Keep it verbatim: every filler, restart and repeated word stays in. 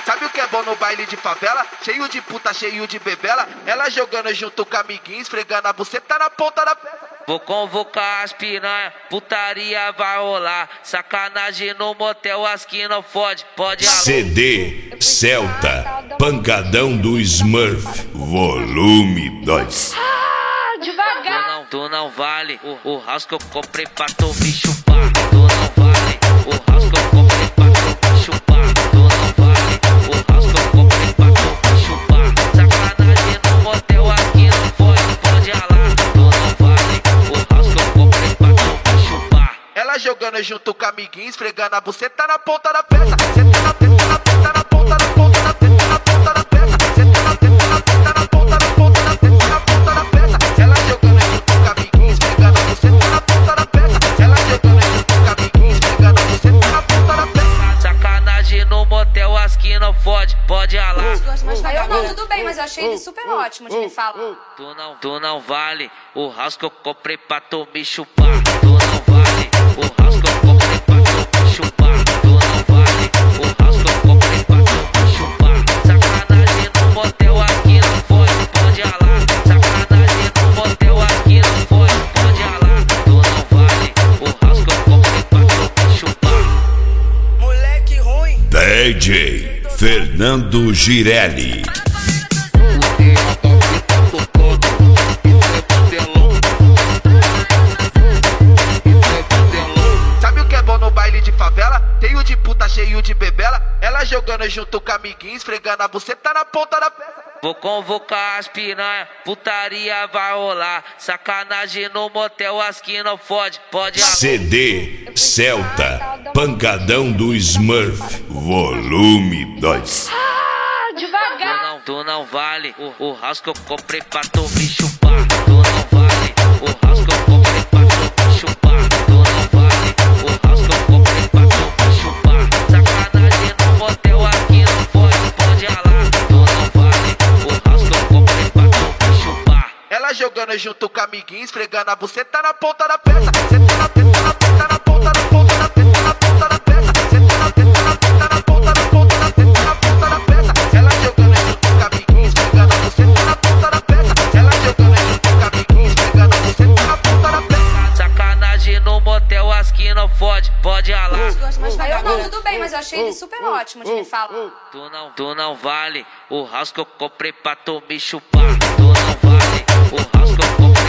Sabe o que é bom no baile de favela? Cheio de puta, cheio de bebela. Ela jogando junto com amiguinhos, esfregando a buceta na ponta da pedra. Vou convocar as piranha, putaria vai rolar. Sacanagem no motel, as que não fode, pode alar. C D Celta, Pancadão do Smurf, volume dois. Ah, devagar. Tu não, tu não vale o, o house que eu comprei pra tu me chupar. Tu não vale o house que eu comprei pra tu me chupar. Tu não vale o house que eu comprei pra tu me chupar. Sacanagem no motel, as que não fode, pode alar. Tu não vale o house que eu comprei pra tu me chupar. Ela jogando junto com amiguinhos, esfregando a buceta na ponta da peça. Senta na teta, na teta, na ponta, na ponta, na teta, na ponta da peça. Senta na teta, na teta, na ponta, na ponta, na teta, na ponta da peça. Ela jogando junto com amiguinhos, esfregando a buceta na ponta da peça. Ela jogando junto com amiguinhos, esfregando a buceta na ponta da peça. Sacanagem no motel, as que não fode, pode alar. Eu não, tudo bem, mas eu achei ele super ótimo de me falar. Tu não, tu não vale o house que eu comprei pra tu me chupar. Tu não vale o house que eu comprei pra tu me chupar. Tu não vale o house que eu comprei pra tu me chupar. Sacanagem no motel, aqui não fode, pode alar. Sacanagem no motel, aqui não fode, pode alar. Tu não vale o house que eu comprei pra tu me chupar. Moleque ruim. D J Fernando Girelli. Sabe o que é bom no baile de favela? Cheio de puta, cheio de bebela. Ela jogando junto com amiguinhos, esfregando a buceta na ponta da peça. Vou convocar as piranha, putaria vai rolar. Sacanagem no motel, as que não fode, pode alar. C D Celta, Pancadão do Smurf, volume dois. Ah, Tu devagar. não, tu não vale o, o house que eu comprei pra tu me chupar. Tu não vale o house que eu comprei pra tu me chupar. Tu não vale o house que eu comprei pra tu me chupar. Sacanagem no motel, aqui não pode, pode alar. Tu não vale o house que eu comprei pra tu me chupar. Ela jogando junto com amiguinhos, esfregando a buceta na ponta da peça. Senta na teta, na teta, na ponta, na ponta, na teta, na ponta da peça. Senta na teta, na teta, na ponta, na ponta, na teta, na ponta da peça. Ela jogando junto com amiguinhos, esfregando a buceta na ponta da peça. Ela jogando junto com amiguinhos, esfregando a buceta na ponta da peça. Sacanagem no motel, as que não fode, pode alar. Eu não, tudo bem, mas eu achei ele super ótimo de me falar. Tu não, tu não vale o house que eu comprei pra tu me chupar. Tu não vale o house que eu comprei